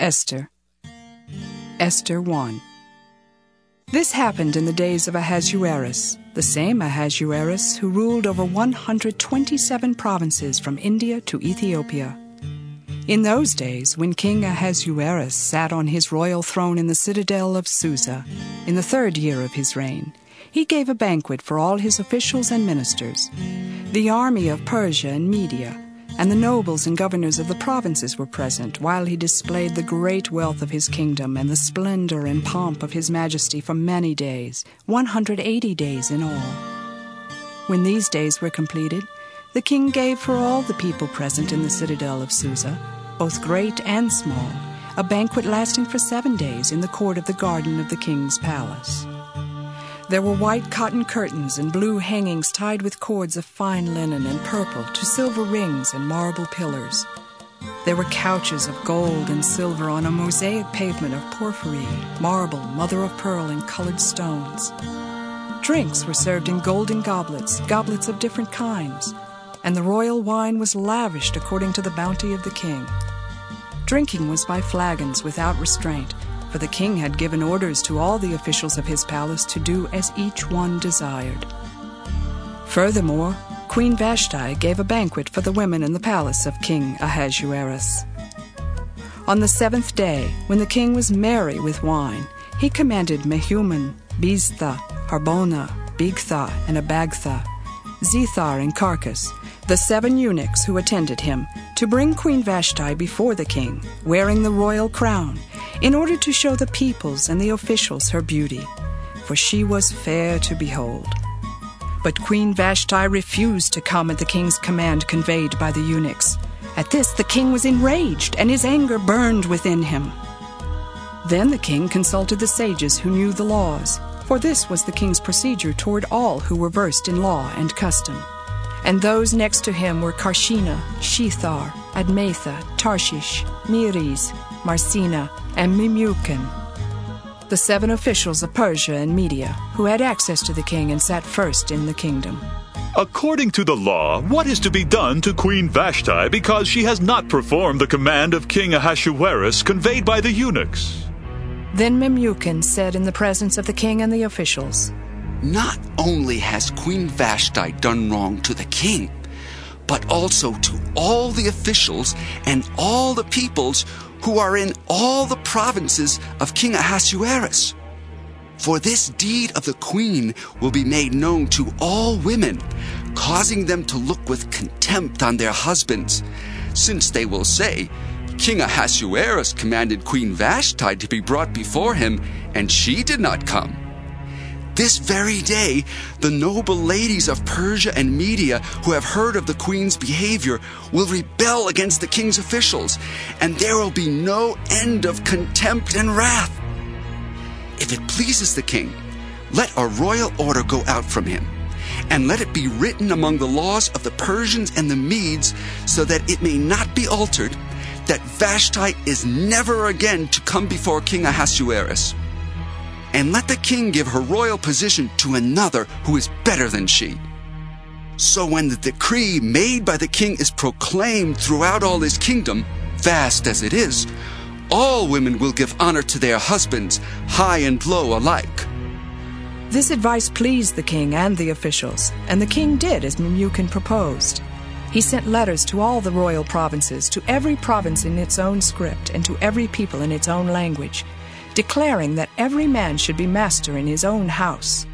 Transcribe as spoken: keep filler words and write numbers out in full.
Esther. Esther one. This happened in the days of Ahasuerus, the same Ahasuerus who ruled over one hundred twenty-seven provinces from India to Ethiopia. In those days, when King Ahasuerus sat on his royal throne in the citadel of Susa, in the third year of his reign, he gave a banquet for all his officials and ministers. The army of Persia and Media, and the nobles and governors of the provinces were present, while he displayed the great wealth of his kingdom and the splendor and pomp of his majesty for many days, one hundred eighty days in all. When these days were completed, the king gave for all the people present in the citadel of Susa, both great and small, a banquet lasting for seven days in the court of the garden of the king's palace. There were white cotton curtains and blue hangings tied with cords of fine linen and purple to silver rings and marble pillars. There were couches of gold and silver on a mosaic pavement of porphyry, marble, mother-of-pearl, and colored stones. Drinks were served in golden goblets, goblets of different kinds, and the royal wine was lavished according to the bounty of the king. Drinking was by flagons without restraint, for the king had given orders to all the officials of his palace to do as each one desired. Furthermore, Queen Vashti gave a banquet for the women in the palace of King Ahasuerus. On the seventh day, when the king was merry with wine, he commanded Mehuman, Biztha, Harbona, Bigtha, and Abagtha, Zethar and Carcas, the seven eunuchs who attended him, to bring Queen Vashti before the king, wearing the royal crown, in order to show the peoples and the officials her beauty, for she was fair to behold. But Queen Vashti refused to come at the king's command conveyed by the eunuchs. At this the king was enraged, and his anger burned within him. Then the king consulted the sages who knew the laws, for this was the king's procedure toward all who were versed in law and custom. And those next to him were Karshina, Shethar, Admatha, Tarshish, Meres, Marsina, and Memucan, the seven officials of Persia and Media, who had access to the king and sat first in the kingdom. According to the law, what is to be done to Queen Vashti because she has not performed the command of King Ahasuerus conveyed by the eunuchs? Then Memucan said in the presence of the king and the officials, Not only has Queen Vashti done wrong to the king, but also to all the officials and all the peoples who are in all the provinces of King Ahasuerus. For this deed of the queen will be made known to all women, causing them to look with contempt on their husbands, since they will say, King Ahasuerus commanded Queen Vashti to be brought before him, and she did not come. This very day, the noble ladies of Persia and Media who have heard of the queen's behavior will rebel against the king's officials, and there will be no end of contempt and wrath. If it pleases the king, let a royal order go out from him, and let it be written among the laws of the Persians and the Medes, so that it may not be altered, that Vashti is never again to come before King Ahasuerus. And let the king give her royal position to another who is better than she. So when the decree made by the king is proclaimed throughout all his kingdom, vast as it is, all women will give honor to their husbands, high and low alike. This advice pleased the king and the officials, and the king did as Memucan proposed. He sent letters to all the royal provinces, to every province in its own script, and to every people in its own language, declaring that every man should be master in his own house.